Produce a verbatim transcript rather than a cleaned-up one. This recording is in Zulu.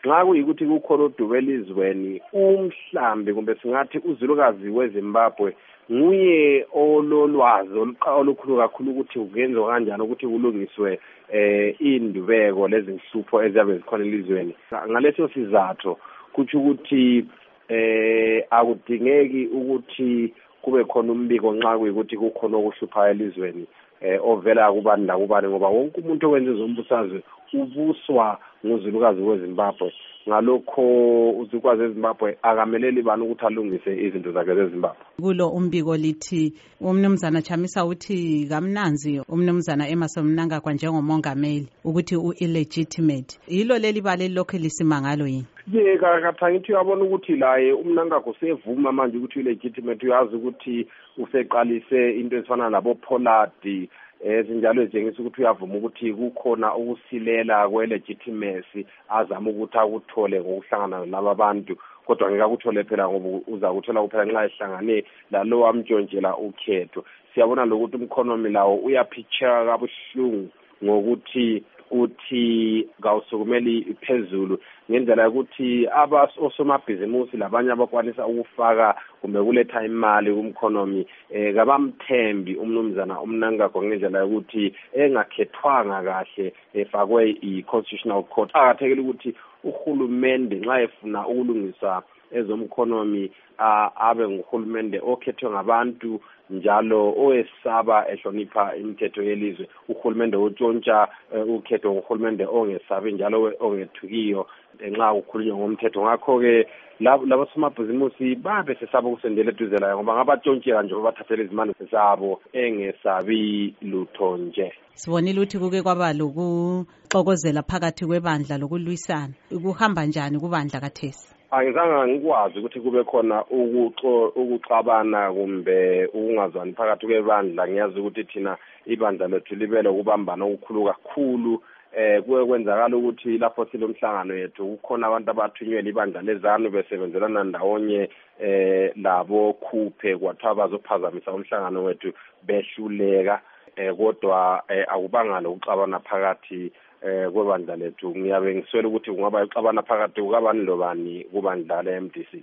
nxa kuyikuthi kukhona odume elizweni umhlambi kumbe singathi uzulukazi weZimbabwe nguye ololwazi olukhulu kakhulu ukuthi kungenziwa kanjani ukuthi kulungiswe eh indubeko lezi nhlupho eziyabe zikhona elizweni. Ngaleso sizathu kuthi ukuthi eh akudingeki ukuthi kube khona umbiko nxa kuyikuthi kukhona okuhluphayo elizweni eh ovela kubani la kubani, ngoba wonke umuntu owenza izombusazwe ubuswa nguzulukazi weZimbabwe. Ngalokho uzulukazi weZimbabwe akameleli bani ukuthi alungise izinto zakhe zeZimbabwe. Kulo umbiko lithi umnumzana Chamisa uthi kamnanzi umnumzana Emmerson Mnangagwa njengomongameli ukuthi u-illegitimate. Yilo leli bale lokho lisimangalo yini? Ye kakathangithi uyabona ukuthi laye umNangagwa usevuma manje ukuthi u-illegitimate, uyazi ukuthi useqalise into ezifana nabo Pollard ezinjalo ezingisa ukuthi uyavuma ukuthi kukhona ukusilela kwe-legitimacy azama ukuthi akuthole ngokuhlangana nalabo bantu, kodwa ngeke akuthole phela ngoba uza kuthola kuphela nxa ehlangane lalo wamtshontshelwa ukhetho. Siyabona lokuthi umkhonomi lawo uyaphitsha kabuhlungu ngokuthi uthi kawusukumeli phezulu ngendlela ukuthi abasomabhizimusi labanye abakwanisa ukufaka kumbe kuletha imali kumkhonomi eh kabamthembi umnumzana uMnangagwa ngendlela ukuthi engakhethwanga kahle efakwe i-constitutional court. Akathekile ukuthi uhulumende nxa efuna ukulungisa ezomkhonomi abe nguhulumende okhethwe ngabantu njalo owesaba ehlonipha imithetho yelizwe, uhulumende otshontsha ukhetho ngohulumende ongesabi njalo ongethukiyo nxa kukhulunywa ngomthetho. Ngakho-ke labo somabhizimusi babe sesaba ukusendela eduze layo ngoba ngabatshontshela nje bathathele izimali zabo engesabi lutho nje. Sibonile ukuthi kuke kwaba lokuxokozela phakathi kwebandla lokulwisana. Kuhamba njani kubandla kathesi? Angizange ngikwazi ukuthi kube khona ukuxabana kumbe ukungazwani phakathi kwebandla. Ngiyazi ukuthi thina ibandla lethu libele ukubambana okukhulu kakhulu. Eh kuye kwenzakala ukuthi lapho silomhlangano yethu kukhona abantu abathunyelwa ibandla lezanu besebenzelana ndawonye eh labo khuphe kwathiwa bazophazamisa umhlangano wethu behluleka, eh kodwa akubanga lokuxabana phakathi eh kwebandla lethu. Ngiyabe ngiswela ukuthi kungaba ixabana phakathi kukabani lobani kubandla le-M D C.